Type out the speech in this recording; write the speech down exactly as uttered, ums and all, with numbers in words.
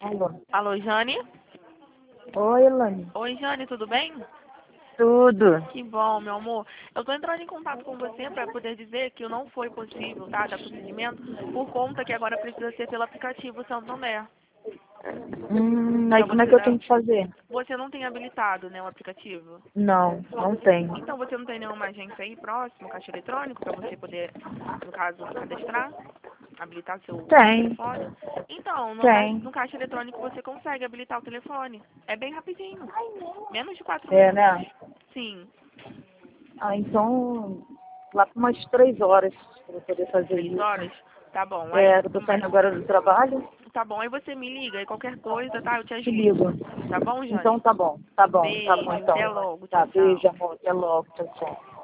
Alô. Alô, Jane? Oi, Elane. Oi, Jane, tudo bem? Tudo. Que bom, meu amor. Eu tô entrando em contato com você para poder dizer que não foi possível, tá, dar prosseguimento, por conta que agora precisa ser pelo aplicativo Santander. Hum, aí Pra como é você que eu dar... tenho que fazer? Você não tem habilitado, né, o aplicativo? Não, não tenho. Então você não tem nenhuma agência aí próximo, caixa eletrônico, para você poder, no caso, cadastrar, habilitar seu Tem, telefone? Então, no, ca- tem. no caixa eletrônico você consegue habilitar o telefone. É bem rapidinho. Menos de quatro É, minutos. né? Sim. Ah, então, lá por umas três horas para eu poder fazer Três horas? isso. Tá bom. Aí, É, eu tô saindo agora do trabalho, tá bom. Aí você me liga e qualquer coisa, tá? Eu te te ajudo. ligo. Tá bom, Então Jane? tá bom, tá bom, tá bom Beijo. Até então. logo. Tá, Tchau, tchau. beijo, amor, até logo, tchau, tchau.